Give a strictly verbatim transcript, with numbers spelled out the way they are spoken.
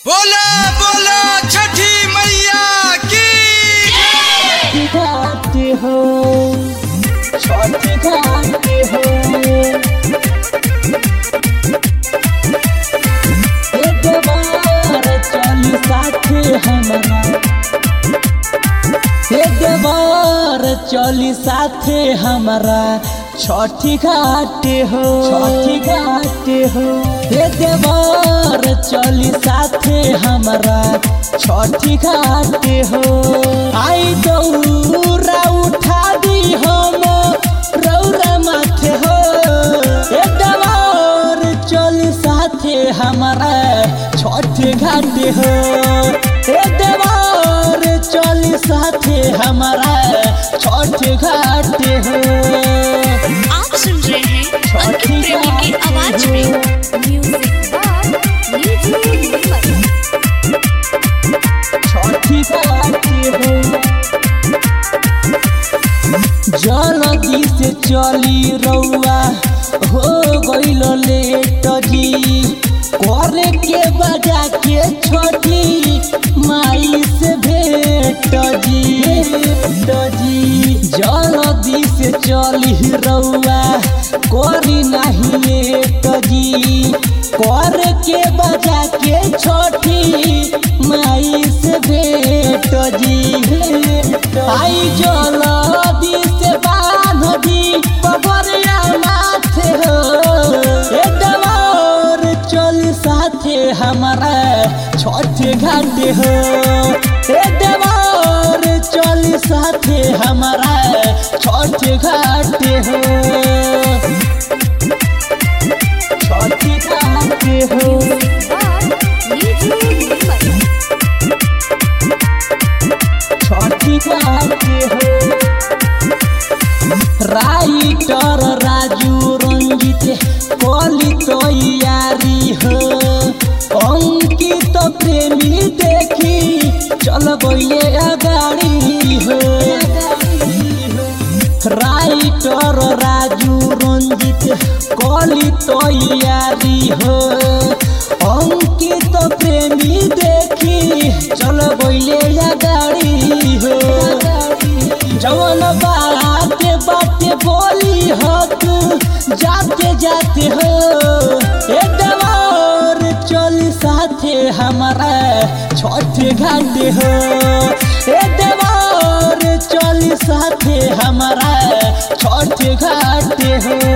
बोला बोला छठी मैया की घाटे हो छठी घाटे हो एक बार चली साथे हमारा एक बार चली साथे हमारा छठी घाटे हो छठी घाटे हो एक बार चली साथे हमारा छठी घाटे हो आई दौरा उठा दी हम रौरा माथे हो एक बार चली साथे हमारा छठी घाटे हो एक बार चली साथे हमारा छठी घाटे हो। आप सुन रहे हैं अंकित प्रेमी की आवाज में म्यूजिक बाय नीतू निर्मल। छठी घाटे हो जल्दी से चली रउआ हो गइल लेट जी करे के बजा के छोटी माई से भेट जी भेट जी जल्दी से चली रउआ करी नहीं लेट जी करे के बजा के छोटी माई से भेट जी भेट आई जल्दी से बांध दी पगरिया माथे हो एक बार चल साथे हमारा छठी घाटे हो एक बार चल साथे हमारा छठी घाटे हो छठी घाटे हो नीतू निर्मल। छठी घाटे हो राइटर राजू रंजित कली तैयारी हो अंकित प्रेमी देखी चल गए गाड़ी हो राइटर राजू रंजित कली तैयारी हो अंकित प्रेमी देखी चल गए गाड़ी हो जवन बाते बाते बोली हो तू जाते जाते हो एक बार चल साथे हमारा छठी घाटे हो एक बार चल साथे हमारा छठी घाटे हो।